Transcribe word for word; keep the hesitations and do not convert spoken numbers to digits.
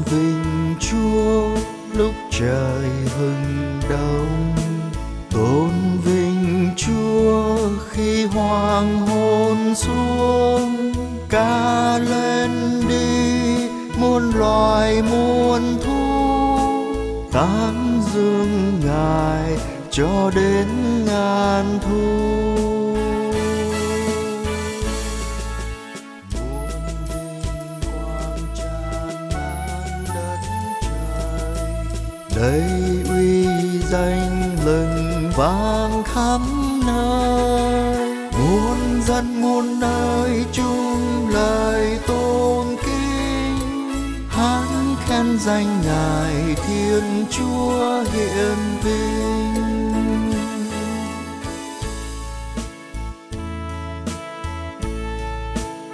vinh Chúa lúc trời hừng đông, tôn vinh Chúa khi hoàng hôn xuống. Ca lên đi muôn loài muôn thú, tán dương Ngài cho đến ngàn thu. Đây uy danh lừng vang khắp nơi, muôn dân muôn nơi chung lời tôn kính, hát khen danh Ngài Thiên Chúa hiển vinh.